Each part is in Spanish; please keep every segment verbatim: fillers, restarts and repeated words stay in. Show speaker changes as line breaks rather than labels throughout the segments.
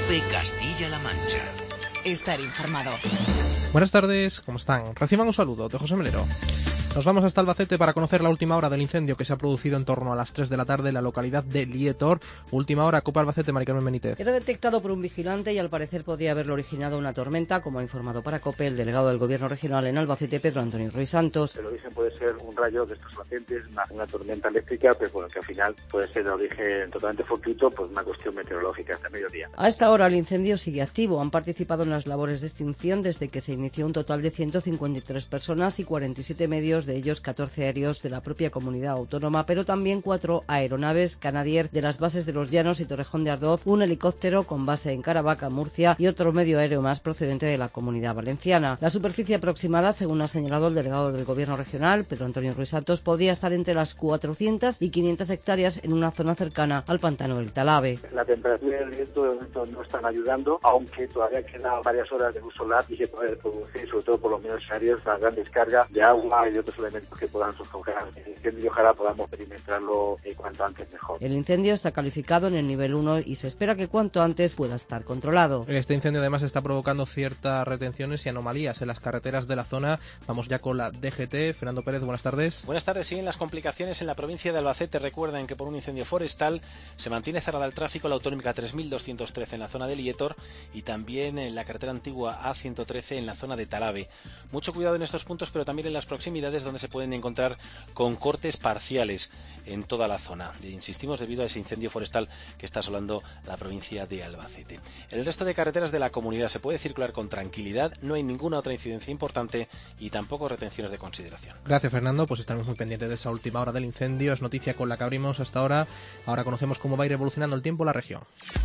COPE Castilla-La Mancha.
Estar informado.
Buenas tardes, ¿cómo están? Reciban un saludo de José Melero. Nos vamos hasta Albacete para conocer la última hora del incendio que se ha producido en torno a las tres de la tarde en la localidad de Lietor. Última hora, COPE Albacete, Mari Carmen Benítez.
Era detectado por un vigilante y al parecer podría haberlo originado una tormenta, como ha informado para COPE el delegado del Gobierno regional en Albacete, Pedro Antonio Ruiz Santos.
El origen puede ser un rayo de estos latentes, una, una tormenta eléctrica, pero bueno, que al final puede ser de origen totalmente fortuito, pues una cuestión meteorológica hasta mediodía.
A esta hora el incendio sigue activo. Han participado en las labores de extinción desde que se inició un total de ciento cincuenta y tres personas y cuarenta y siete medios, de ellos catorce aéreos de la propia comunidad autónoma, pero también cuatro aeronaves Canadair de las bases de Los Llanos y Torrejón de Ardoz, un helicóptero con base en Caravaca, Murcia, y otro medio aéreo más procedente de la Comunidad Valenciana. La superficie aproximada, según ha señalado el delegado del Gobierno regional, Pedro Antonio Ruiz Santos, podría estar entre las cuatrocientas y quinientas hectáreas en una zona cercana al pantano del Talave.
La temperatura y el viento de momento no están ayudando, aunque todavía quedan varias horas de luz solar y se puede producir, sobre todo por los medios aéreos, una gran descarga de agua y otros elementos que puedan sofocar el incendio y ojalá podamos perimetrarlo eh, cuanto antes mejor.
El incendio está calificado en el nivel uno y se espera que cuanto antes pueda estar controlado.
Este incendio además está provocando ciertas retenciones y anomalías en las carreteras de la zona. Vamos ya con la D G T. Fernando Pérez, buenas tardes.
Buenas tardes. Siguen las complicaciones en la provincia de Albacete. Recuerden que por un incendio forestal se mantiene cerrada el tráfico la autonómica tres mil doscientos trece en la zona de Lietor y también en la carretera antigua A ciento trece en la zona de Talave. Mucho cuidado en estos puntos, pero también en las proximidades donde se pueden encontrar con cortes parciales en toda la zona. Insistimos, debido a ese incendio forestal que está asolando la provincia de Albacete. En el resto de carreteras de la comunidad se puede circular con tranquilidad, no hay ninguna otra incidencia importante y tampoco retenciones de consideración.
Gracias, Fernando. Pues estamos muy pendientes de esa última hora del incendio. Es noticia con la que abrimos hasta ahora. Ahora conocemos cómo va a ir evolucionando el tiempo en la región.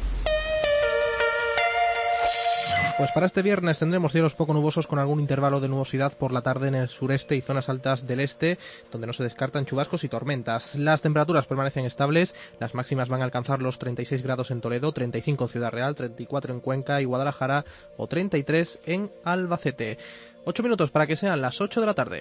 Pues para este viernes tendremos cielos poco nubosos con algún intervalo de nubosidad por la tarde en el sureste y zonas altas del este, donde no se descartan chubascos y tormentas. Las temperaturas permanecen estables, las máximas van a alcanzar los treinta y seis grados en Toledo, treinta y cinco en Ciudad Real, treinta y cuatro en Cuenca y Guadalajara o treinta y tres en Albacete. Ocho minutos para que sean las ocho de la tarde.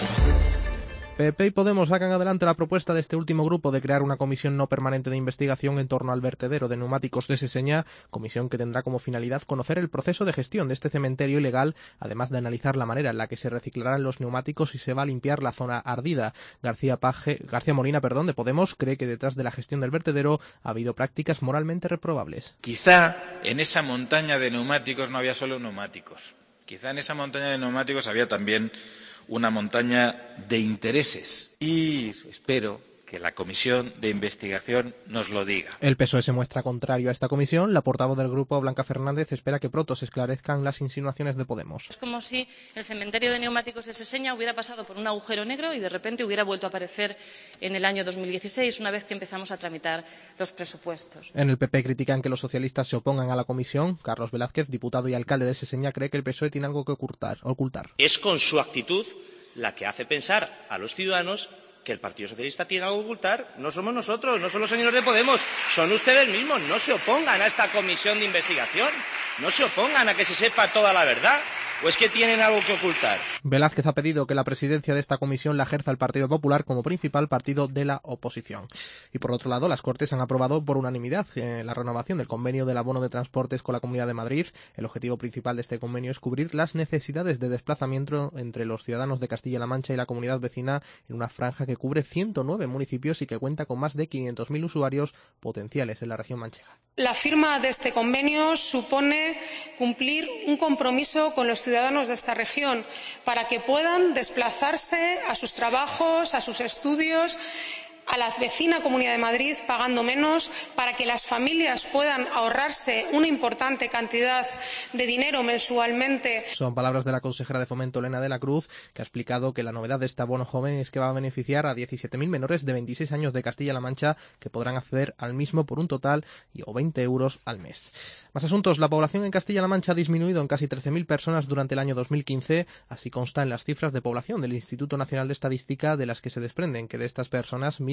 P P y Podemos sacan adelante la propuesta de este último grupo de crear una comisión no permanente de investigación en torno al vertedero de neumáticos de Seseña, comisión que tendrá como finalidad conocer el proceso de gestión de este cementerio ilegal, además de analizar la manera en la que se reciclarán los neumáticos y se va a limpiar la zona ardida. García Paje, García Molina, perdón, de Podemos, cree que detrás de la gestión del vertedero ha habido prácticas moralmente reprobables.
Quizá en esa montaña de neumáticos no había solo neumáticos. Quizá en esa montaña de neumáticos había también una montaña de intereses y espero que la comisión de investigación nos lo diga.
El P S O E se muestra contrario a esta comisión. La portavoz del grupo, Blanca Fernández, espera que pronto se esclarezcan las insinuaciones de Podemos.
Es como si el cementerio de neumáticos de Seseña hubiera pasado por un agujero negro y de repente hubiera vuelto a aparecer en el año dos mil dieciséis, una vez que empezamos a tramitar los presupuestos.
En el P P critican que los socialistas se opongan a la comisión. Carlos Velázquez, diputado y alcalde de Seseña, cree que el P S O E tiene algo que ocultar. ocultar.
Es con su actitud la que hace pensar a los ciudadanos que el Partido Socialista tiene algo que ocultar. No somos nosotros, no son los señores de Podemos, son ustedes mismos. No se opongan a esta comisión de investigación, no se opongan a que se sepa toda la verdad. ¿O es que tienen algo que ocultar?
Velázquez ha pedido que la presidencia de esta comisión la ejerza el Partido Popular como principal partido de la oposición. Y por otro lado, las Cortes han aprobado por unanimidad eh, la renovación del convenio del abono de transportes con la Comunidad de Madrid. El objetivo principal de este convenio es cubrir las necesidades de desplazamiento entre los ciudadanos de Castilla-La Mancha y la comunidad vecina en una franja que cubre ciento nueve municipios y que cuenta con más de quinientos mil usuarios potenciales en la región manchega.
La firma de este convenio supone cumplir un compromiso con los ciudadanos de esta región para que puedan desplazarse a sus trabajos, a sus estudios, a la vecina Comunidad de Madrid pagando menos, para que las familias puedan ahorrarse una importante cantidad de dinero mensualmente.
Son palabras de la consejera de Fomento, Elena de la Cruz, que ha explicado que la novedad de este abono joven es que va a beneficiar a diecisiete mil menores de veintiséis años de Castilla-La Mancha que podrán acceder al mismo por un total de veinte euros al mes. Más asuntos. La población en Castilla-La Mancha ha disminuido en casi trece mil personas durante el año dos mil quince, así consta en las cifras de población del Instituto Nacional de Estadística, de las que se desprenden que de estas personas, mil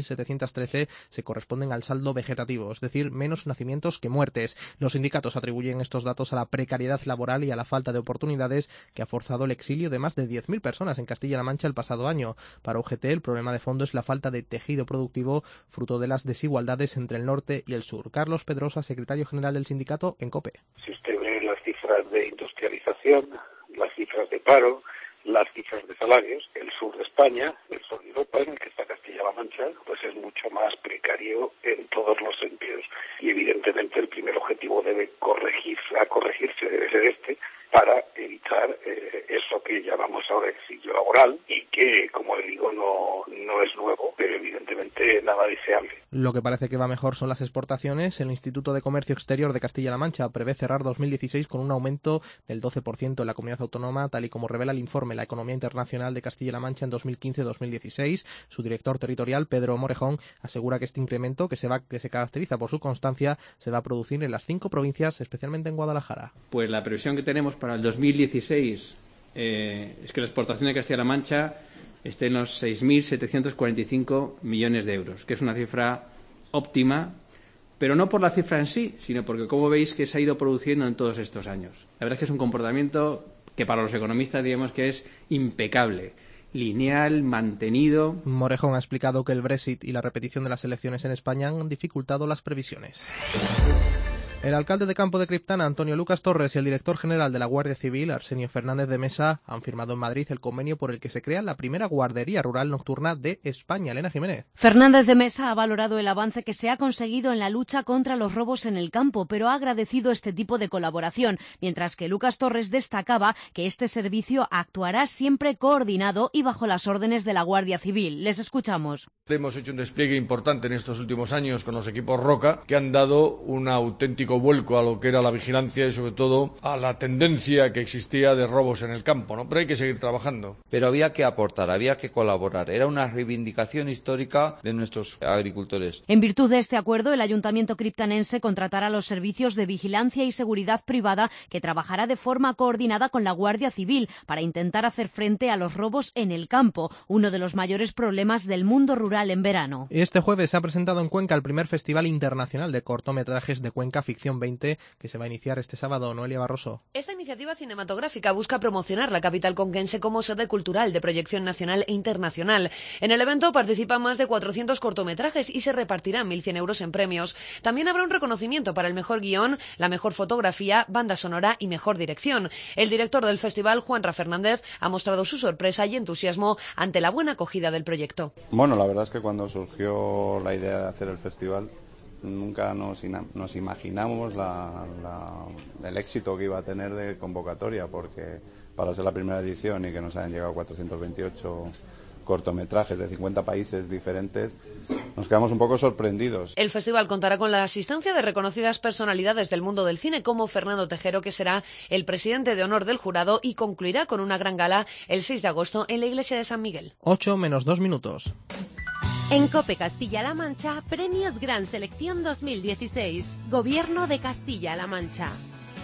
mil setecientos trece se corresponden al saldo vegetativo, es decir, menos nacimientos que muertes. Los sindicatos atribuyen estos datos a la precariedad laboral y a la falta de oportunidades que ha forzado el exilio de más de diez mil personas en Castilla-La Mancha el pasado año. Para U G T, el problema de fondo es la falta de tejido productivo, fruto de las desigualdades entre el norte y el sur. Carlos Pedrosa, secretario general del sindicato, en COPE.
Si usted ve las cifras de industrialización, las cifras de paro, las cifras de salarios, el sur de España, el sur de Europa, en el que está Castilla-La Mancha, pues es mucho más precario en todos los sentidos. Y evidentemente el primer objetivo debe corregirse, a corregirse debe ser este, para evitar eh, eso que llamamos ahora exilio laboral y que, como le digo, no, no es nuevo, pero evidentemente nada deseable.
Lo que parece que va mejor son las exportaciones. El Instituto de Comercio Exterior de Castilla-La Mancha prevé cerrar dos mil dieciséis con un aumento del doce por ciento en la comunidad autónoma, tal y como revela el informe La economía internacional de Castilla-La Mancha en dos mil quince dos mil dieciséis. Su director territorial, Pedro Morejón, asegura que este incremento, que se, va, que se caracteriza por su constancia, se va a producir en las cinco provincias, especialmente en Guadalajara.
Pues la previsión que tenemos para el dos mil dieciséis eh, es que la exportación de Castilla-La Mancha esté en los seis mil setecientos cuarenta y cinco millones de euros, que es una cifra óptima, pero no por la cifra en sí, sino porque, como veis, que se ha ido produciendo en todos estos años. La verdad es que es un comportamiento que para los economistas digamos que es impecable, lineal, mantenido.
Morejón ha explicado que el Brexit y la repetición de las elecciones en España han dificultado las previsiones. El alcalde de Campo de Criptana, Antonio Lucas Torres, y el director general de la Guardia Civil, Arsenio Fernández de Mesa, han firmado en Madrid el convenio por el que se crea la primera guardería rural nocturna de España. Elena Jiménez.
Fernández de Mesa ha valorado el avance que se ha conseguido en la lucha contra los robos en el campo, pero ha agradecido este tipo de colaboración, mientras que Lucas Torres destacaba que este servicio actuará siempre coordinado y bajo las órdenes de la Guardia Civil. Les escuchamos.
Hemos hecho un despliegue importante en estos últimos años con los equipos Roca, que han dado un auténtico vuelco a lo que era la vigilancia y sobre todo a la tendencia que existía de robos en el campo, ¿no? Pero hay que seguir trabajando.
Pero había que aportar, había que colaborar. Era una reivindicación histórica de nuestros agricultores.
En virtud de este acuerdo, el Ayuntamiento criptanense contratará los servicios de vigilancia y seguridad privada, que trabajará de forma coordinada con la Guardia Civil para intentar hacer frente a los robos en el campo, uno de los mayores problemas del mundo rural en verano.
Este jueves se ha presentado en Cuenca el primer Festival Internacional de Cortometrajes de Cuenca, Ficción veinte, que se va a iniciar este sábado. Noelia Barroso.
Esta iniciativa cinematográfica busca promocionar la capital conquense como sede cultural de proyección nacional e internacional. En el evento participan más de cuatrocientos cortometrajes y se repartirán mil cien euros en premios. También habrá un reconocimiento para el mejor guión, la mejor fotografía, banda sonora y mejor dirección. El director del festival, Juanra Fernández, ha mostrado su sorpresa y entusiasmo ante la buena acogida del proyecto.
Bueno, la verdad es que cuando surgió la idea de hacer el festival, nunca nos, nos imaginamos la, la, el éxito que iba a tener de convocatoria, porque para ser la primera edición y que nos hayan llegado cuatrocientos veintiocho cortometrajes de cincuenta países diferentes, nos quedamos un poco sorprendidos.
El festival contará con la asistencia de reconocidas personalidades del mundo del cine, como Fernando Tejero, que será el presidente de honor del jurado, y concluirá con una gran gala el seis de agosto en la iglesia de San Miguel.
ocho menos dos minutos.
En COPE Castilla-La Mancha, Premios Gran Selección dos mil dieciséis. Gobierno de Castilla-La Mancha.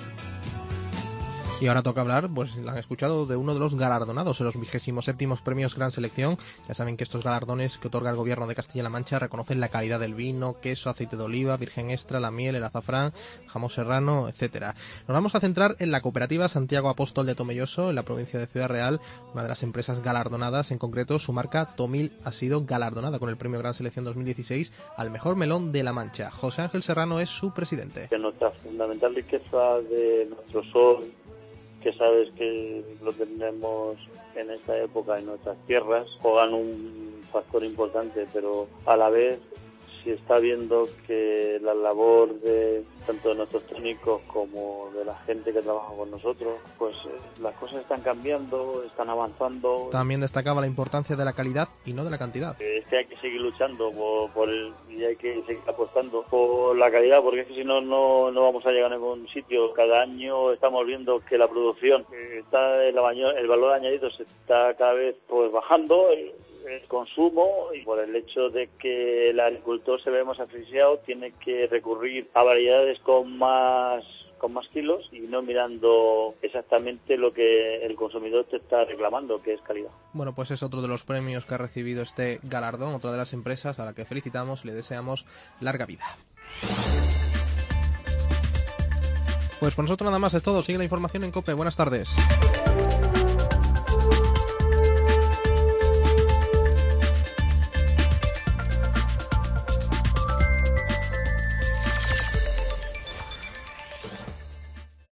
Y ahora toca hablar, pues lo han escuchado, de uno de los galardonados en los vigésimos séptimos Premios Gran Selección. Ya saben que estos galardones que otorga el Gobierno de Castilla-La Mancha reconocen la calidad del vino, queso, aceite de oliva, virgen extra, la miel, el azafrán, jamón serrano, etcétera. Nos vamos a centrar en la cooperativa Santiago Apóstol de Tomelloso, en la provincia de Ciudad Real, una de las empresas galardonadas. En concreto, su marca Tomil ha sido galardonada con el Premio Gran Selección dos mil dieciséis al mejor melón de La Mancha. José Ángel Serrano es su presidente.
Que nuestra fundamental riqueza de nuestro sol, que sabes que lo tenemos en esta época en nuestras tierras, juegan un factor importante, pero a la vez si está viendo que la labor de tanto de nuestros técnicos como de la gente que trabaja con nosotros, pues eh, las cosas están cambiando, están avanzando.
También destacaba la importancia de la calidad y no de la cantidad.
Es que hay que seguir luchando por, por el, y hay que seguir apostando por la calidad, porque es que si no, no, no vamos a llegar a ningún sitio. Cada año estamos viendo que la producción, está el, el valor añadido se está cada vez pues bajando, el, el consumo, y por el hecho de que el agricultor se ve más asfixiado, tiene que recurrir a variedades con más con más kilos y no mirando exactamente lo que el consumidor te está reclamando, que es calidad.
Bueno, pues es otro de los premios que ha recibido este galardón, otra de las empresas a la que felicitamos y le deseamos larga vida. Pues por nosotros nada más es todo. Sigue la información en COPE. Buenas tardes.